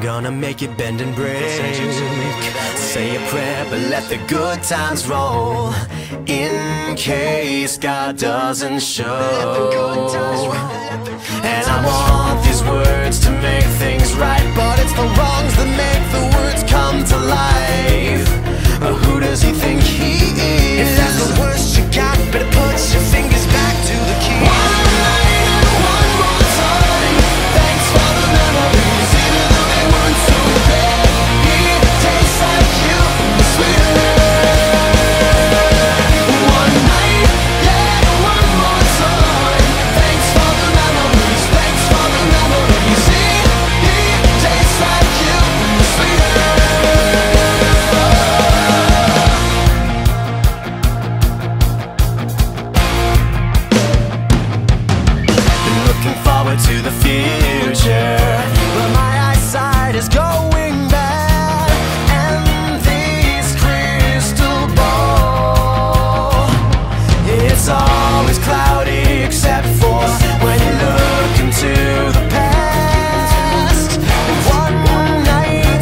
gonna make it bend and break. Say a prayer, but let the good times roll, in case God doesn't show. And I want these words to make things right, but it's the wrongs that make the words come to life. Who does he think he is? If that's the worst you got, better put your fingers back to the key. One night and one more time. Thanks for the memories, even though they weren't so bad. It tastes like you, sweeter. One night, yeah, one more time. Thanks for the memories, thanks for the memories. It tastes like you, sweeter. To the future, but my eyesight is going bad, and this crystal ball, it's always cloudy except for when you look into the past. One night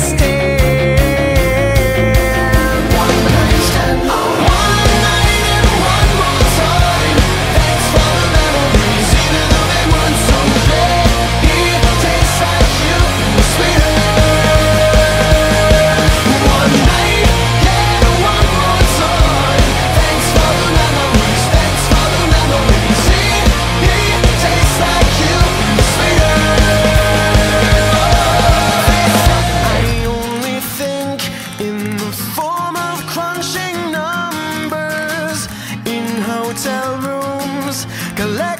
stand, one night stand, one night and one more time. Thanks for the memories, even though they weren't so bad. It tastes like you, sweeter. One night, yeah, one more time. Thanks for the memories, thanks for the memories. It tastes like you, sweeter. I only think in the form of crunching numbers in hotel rooms, collect